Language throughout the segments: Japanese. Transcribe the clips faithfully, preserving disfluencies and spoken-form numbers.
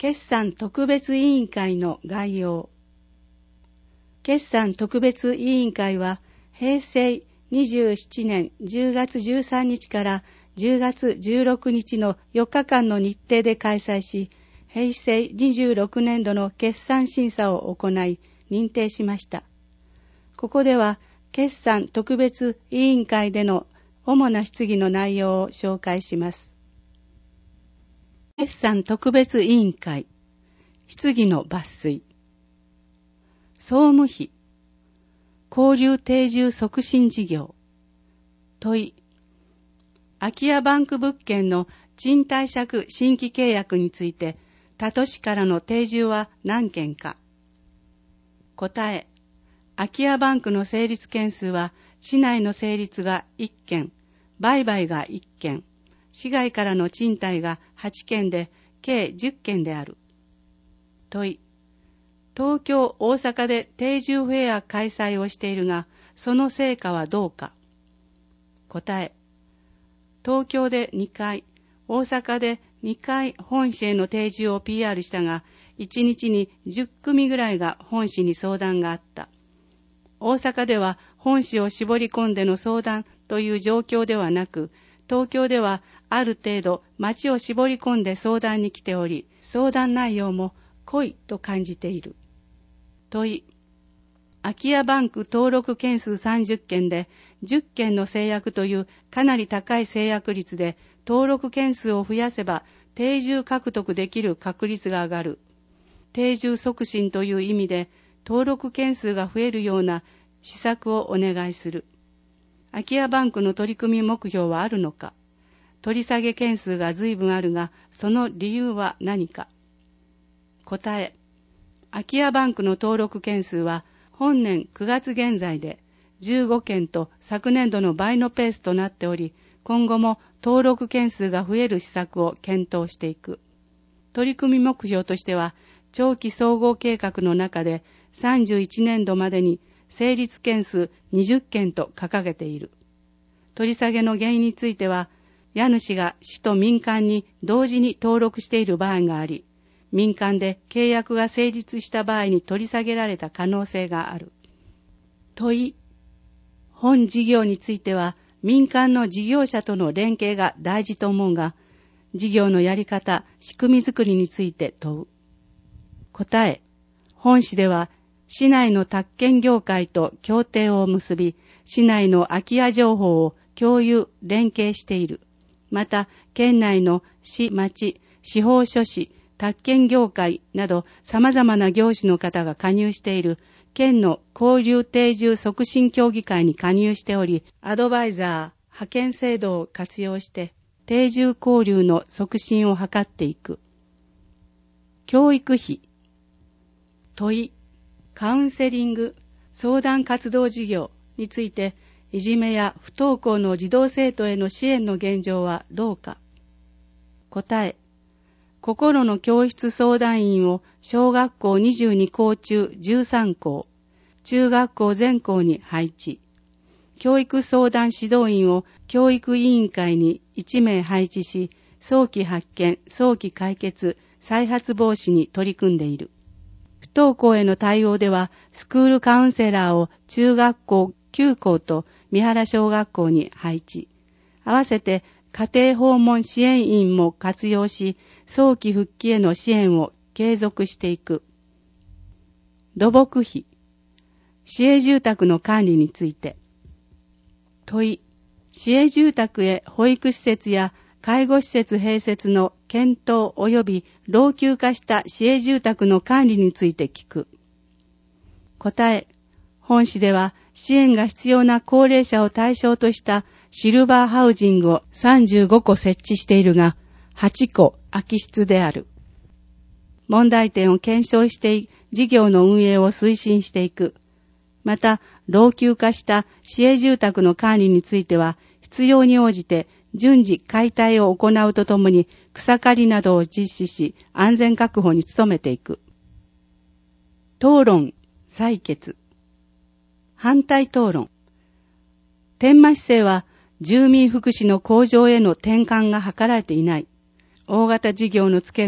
決算特別委員会の概要。決算特別委員会はへいせいにじゅうななねんじゅうがつじゅうさんにちからじゅうがつじゅうろくにちのよっかかんの日程で開催し、へいせいにじゅうろくねんどの決算審査を行い認定しました。ここでは決算特別委員会での主な質疑の内容を紹介します。決算特別委員会質疑の抜粋。総務費交流定住促進事業。問い。空き家バンク物件の賃貸借新規契約について他都市からの定住は何件か。答え。空き家バンクの成立件数は市内の成立がいっけん、売買がいっけん、市外からの賃貸がはちけんで計じゅっけんである。問い。東京、大阪で定住フェア開催をしているが、その成果はどうか。答え。東京でにかい、大阪でにかい本市への定住を ピーアール したが、いちにちにじゅっくみぐらいが本市に相談があった。大阪では本市を絞り込んでの相談という状況ではなく、東京ではある程度町を絞り込んで相談に来ており、相談内容も濃いと感じている。問い。空き家バンク登録件数さんじゅっけんでじゅっけんの制約というかなり高い制約率で登録件数を増やせば定住獲得できる確率が上がる。定住促進という意味で登録件数が増えるような施策をお願いする。空き家バンクの取り組み目標はあるのか。取り下げ件数が随分あるが、その理由は何か。答え。空き家バンクの登録件数は本年くがつ現在でじゅうごけんと昨年度の倍のペースとなっており、今後も登録件数が増える施策を検討していく。取り組み目標としては、長期総合計画の中でさんじゅういちねんどまでに成立件数にじゅっけんと掲げている。取り下げの原因については、家主が市と民間に同時に登録している場合があり、民間で契約が成立した場合に取り下げられた可能性がある。問い。本事業については民間の事業者との連携が大事と思うが、事業のやり方、仕組み作りについて問う。答え。本市では市内の宅建業界と協定を結び、市内の空き家情報を共有、連携している。また、県内の市、町、司法書士、宅建業界など様々な業種の方が加入している県の交流定住促進協議会に加入しており、アドバイザー、派遣制度を活用して定住交流の促進を図っていく。教育費。問い。カウンセリング、相談活動事業について、いじめや不登校の児童生徒への支援の現状はどうか。答え。心の教室相談員を小学校にじゅうにこう中じゅうさんこう、中学校全校に配置。教育相談指導員を教育委員会にいちめい配置し、早期発見、早期解決、再発防止に取り組んでいる。不登校への対応では、スクールカウンセラーを中学校きゅうこうと三原小学校に配置。合わせて家庭訪問支援員も活用し、早期復帰への支援を継続していく。土木費。市営住宅の管理について。問い。市営住宅へ保育施設や介護施設併設の検討及び老朽化した市営住宅の管理について聞く。答え。本市では支援が必要な高齢者を対象としたシルバーハウジングをさんじゅうごこ設置しているが、はちこ空き室である。問題点を検証して事業の運営を推進していく。また、老朽化した市営住宅の管理については、必要に応じて順次解体を行うとともに草刈りなどを実施し、安全確保に努めていく。討論、採決。反対討論。天満市政は住民福祉の向上への転換が図られていない。大型事業の付けが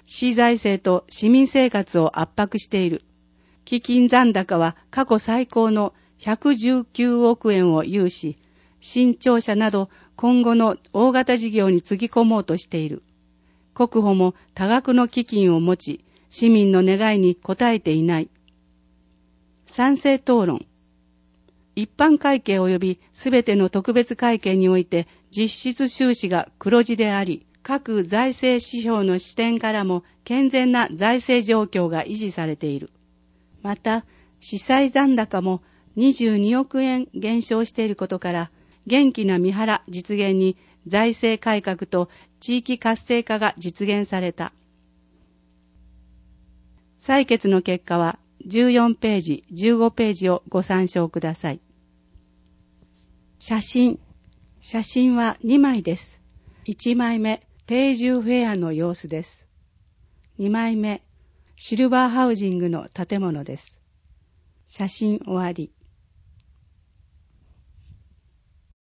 市財政と市民生活を圧迫している。基金残高は過去最高のひゃくじゅうきゅうおくえんを有し、新庁舎など今後の大型事業につぎ込もうとしている。国保も多額の基金を持ち、市民の願いに応えていない。賛成討論。一般会計及びすべての特別会計において実質収支が黒字であり、各財政指標の視点からも健全な財政状況が維持されている。また、司債残高もにじゅうにおくえん減少していることから、元気な三原実現に財政改革と地域活性化が実現された。採決の結果はじゅうよんページ、じゅうごページをご参照ください。写真。写真はにまいです。いちまいめ、定住フェアの様子です。にまいめ、シルバーハウジングの建物です。写真終わり。